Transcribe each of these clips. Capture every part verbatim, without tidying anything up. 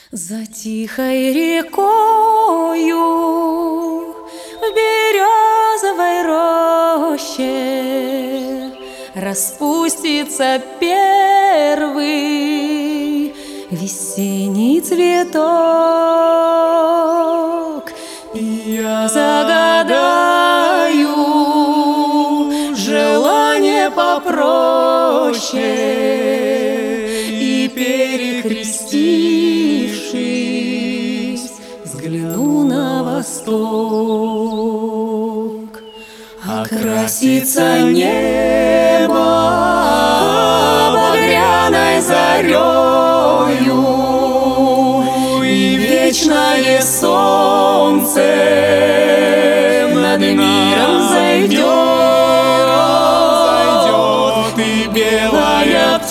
За тихой рекою в березовой роще распустится первый весенний цветок, и я загадаю желание попроще, и перекрестившись, взгляну на восток. Окрасится небо багряной зарею, и вечное солнце над миром зайдет, и белая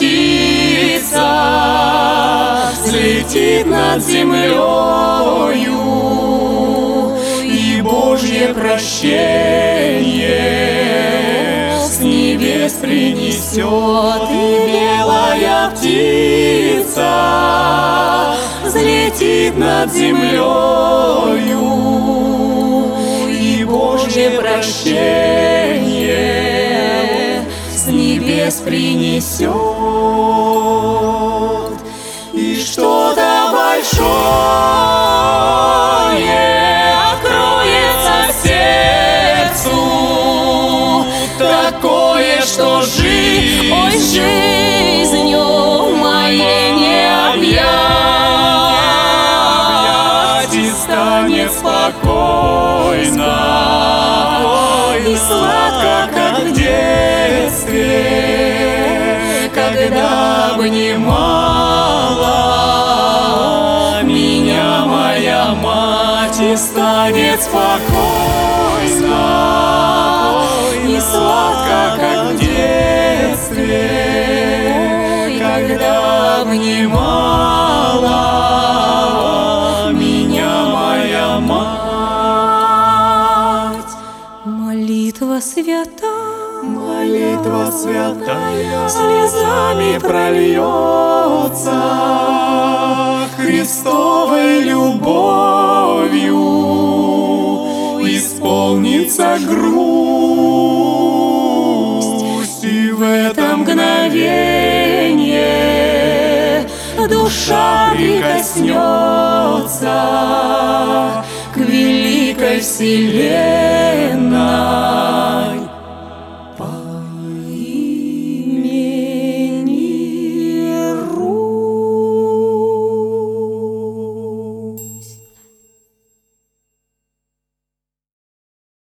птица взлетит над землею, и Божье прощение с небес принесет, и белая птица взлетит над землею, и Божье прощение с небес принесет, и что-то большое откроется сердцу, такое, что жить, ой, жизнью моей не объять, и станет спокойно и сладко, как в детстве, когда обнимала меня моя мать, и станет спокойно и сладко, как в детстве, когда обнимала меня моя мать. Молитва свята, молитва святая слезами прольется, Христовой любовью исполнится грусть, и в это мгновение душа прикоснется к великой вселенной.